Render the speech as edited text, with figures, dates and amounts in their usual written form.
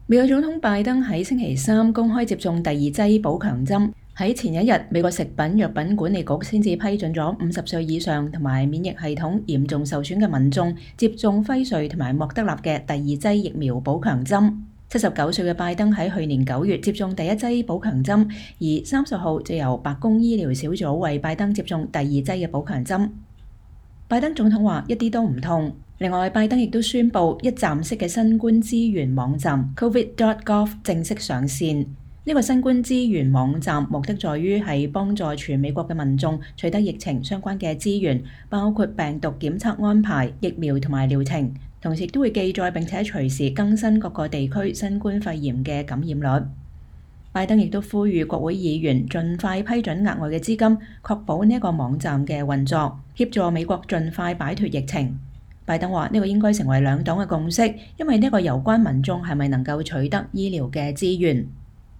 美國總統拜登喺星期三公開接種第二劑補強針。喺前一日，美國食品藥品管理局先至批准咗50歲以上同埋免疫系統嚴重受損嘅民眾接種輝瑞同埋莫德納嘅第二劑疫苗補強針。79歲嘅拜登喺去年9月接種第一劑補強針，而30號就由白宮醫療小組為拜登接種第二劑嘅補強針。拜登總統話一啲都唔痛。另外，拜登亦都宣布一站式嘅新冠資源網站 covid.gov 正式上線。呢個新冠資源網站目的在於係幫助全美國嘅民眾取得疫情相關嘅資源，包括病毒檢測安排、疫苗同埋療程，同時都會記載並且隨時更新各個地區新冠肺炎嘅感染率。拜登亦都呼籲國會議員盡快批准額外嘅資金，確保呢個網站嘅運作，協助美國盡快擺脫疫情。拜登話呢個應該成為兩黨嘅共識，因為呢個攸關民眾係咪能夠取得醫療嘅資源。